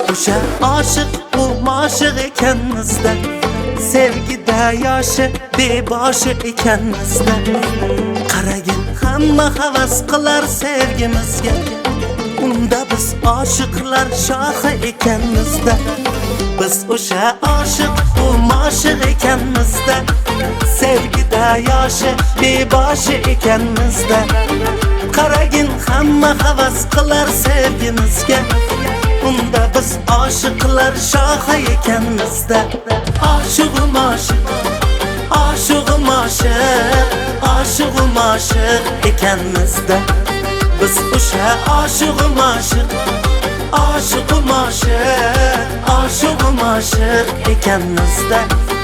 O'sha oshiq bu moshiq ekanmizda, sevgida yoshi beboshi ekanmizda. Qaragin hamma havas qilar sevgimizga, unda biz oshiqlar shohi ekanmizda. Biz o'sha oshiq bu moshiq ekanmizda, sevgida yoshi beboshi ekanmizda. Qaragin hamma havas qilar sevgimizga, unda biz oshiqlar shohi ekanmizda. Oshiqum oshiq, oshiqum oshiq, oshiqum oshiq ekanmizda. Biz o'sha oshiqum oshiq, oshiqum oshiq, oshiqum oshiq ekanmizda.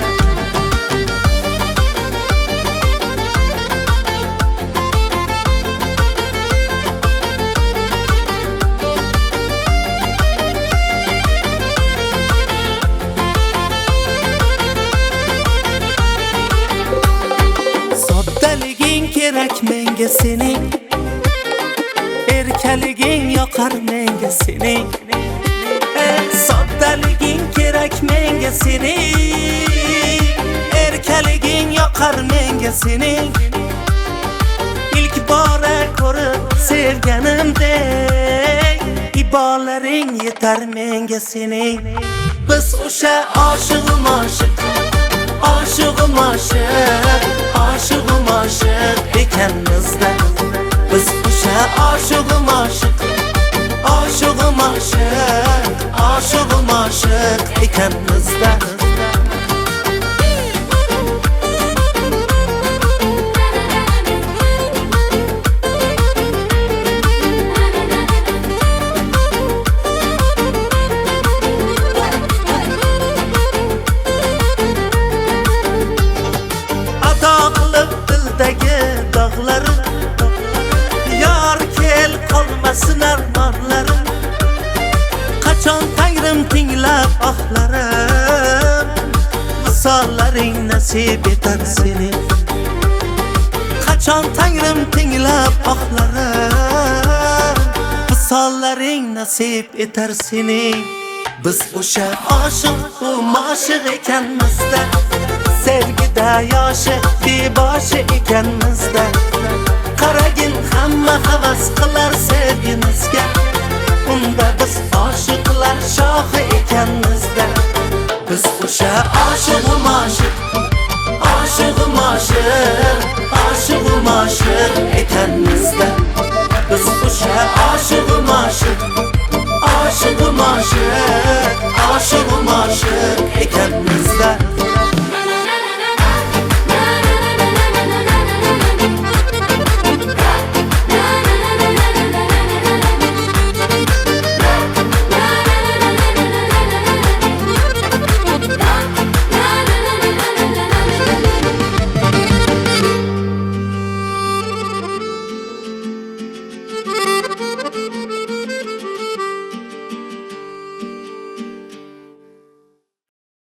Soddaliging kerak menga sening, erkaliging yoqar menga sening. Soddaliging kerak menga sening, erkaliging yoqar menga sening. İlk bora ko'rib sevganimdek, ibolaring yetar menga sening. Biz o'sha oshiqum oshiq, oshiqum oshiq, oshiqum oshiq ekanmizda. Biz o'sha oshiqum oshiq, oshiqum oshiq, oshiqum oshiq ekanmizda. Ado qilib dildagi dog'larim, yor kel qolmasin armonlarim. Qachon tangrim tinglab ohlarim, visollaring nasib etar seni. Qachon tangrim tinglab ohlarim, visollaring nasib etar seni. Biz o'sha oshiq bu moshiq ekanmizda, sevgida yoshi beboshi ekanmizda. Qaragin hamma havas qilar sevgimizga, unda biz oshiqlar shohi ekanmizda. Biz o'sha oshiqum oshiq, oshiqum oshiq, oshiqum oshiq ekanmizda. Biz o'sha oshiqum oshiq, oshiqum oshiq,